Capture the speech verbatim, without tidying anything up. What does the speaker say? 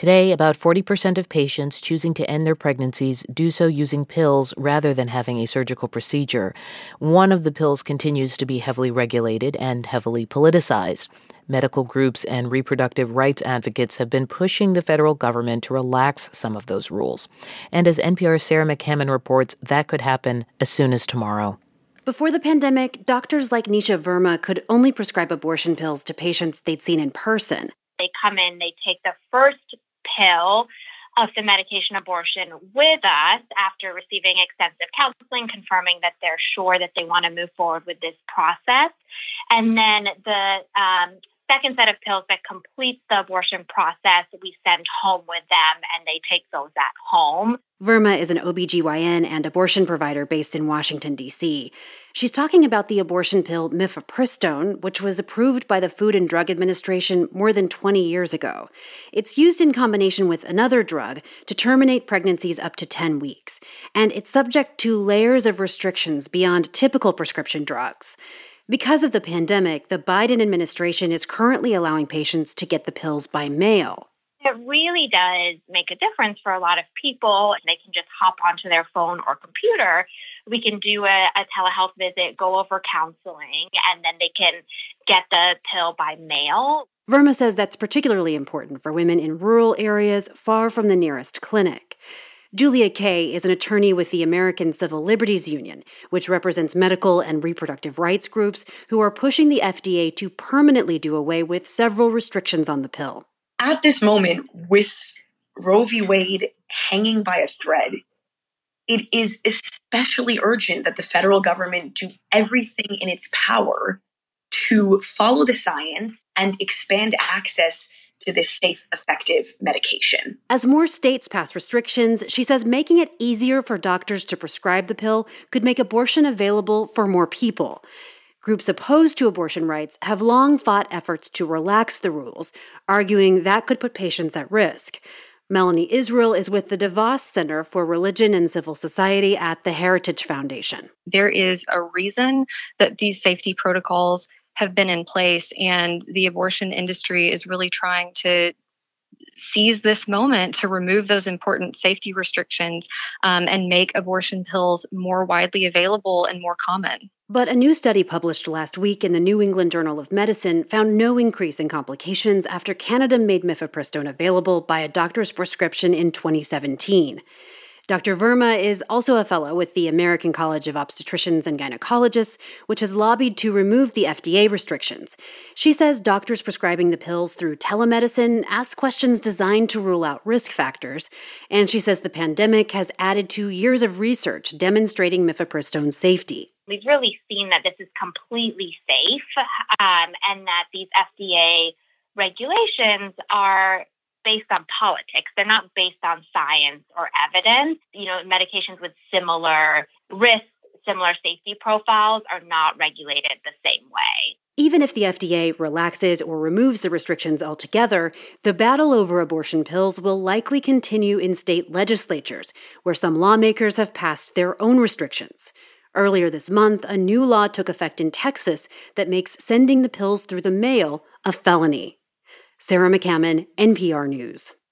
Today, about forty percent of patients choosing to end their pregnancies do so using pills rather than having a surgical procedure. One of the pills continues to be heavily regulated and heavily politicized. Medical groups and reproductive rights advocates have been pushing the federal government to relax some of those rules. And as N P R's Sarah McCammon reports, that could happen as soon as tomorrow. Before the pandemic, doctors like Nisha Verma could only prescribe abortion pills to patients they'd seen in person. They come in, they take the first pill of the medication abortion with us after receiving extensive counseling, confirming that they're sure that they want to move forward with this process. And then the um, second set of pills that complete the abortion process, we send home with them and they take those at home. Verma is an O B G Y N and abortion provider based in Washington, D C She's talking about the abortion pill mifepristone, which was approved by the Food and Drug Administration more than twenty years ago. It's used in combination with another drug to terminate pregnancies up to ten weeks, and it's subject to layers of restrictions beyond typical prescription drugs. Because of the pandemic, the Biden administration is currently allowing patients to get the pills by mail. It really does make a difference for a lot of people. They can just hop onto their phone or computer. We can do a, a telehealth visit, go over counseling, and then they can get the pill by mail. Verma says that's particularly important for women in rural areas far from the nearest clinic. Julia Kay is an attorney with the American Civil Liberties Union, which represents medical and reproductive rights groups who are pushing the F D A to permanently do away with several restrictions on the pill. At this moment, with Roe v. Wade hanging by a thread, it is especially urgent that the federal government do everything in its power to follow the science and expand access to this safe, effective medication. As more states pass restrictions, she says making it easier for doctors to prescribe the pill could make abortion available for more people. Groups opposed to abortion rights have long fought efforts to relax the rules, arguing that could put patients at risk. Melanie Israel is with the DeVos Center for Religion and Civil Society at the Heritage Foundation. There is a reason that these safety protocols have been in place, and the abortion industry is really trying to seize this moment to remove those important safety restrictions um, and make abortion pills more widely available and more common. But a new study published last week in the New England Journal of Medicine found no increase in complications after Canada made mifepristone available by a doctor's prescription in twenty seventeen. Doctor Verma is also a fellow with the American College of Obstetricians and Gynecologists, which has lobbied to remove the F D A restrictions. She says doctors prescribing the pills through telemedicine ask questions designed to rule out risk factors, and she says the pandemic has added to years of research demonstrating mifepristone's safety. We've really seen that this is completely safe um, and that these F D A regulations are based on politics. They're not based on science or evidence. You know, medications with similar risks, similar safety profiles are not regulated the same way. Even if the F D A relaxes or removes the restrictions altogether, the battle over abortion pills will likely continue in state legislatures, where some lawmakers have passed their own restrictions. Earlier this month, a new law took effect in Texas that makes sending the pills through the mail a felony. Sarah McCammon, N P R News.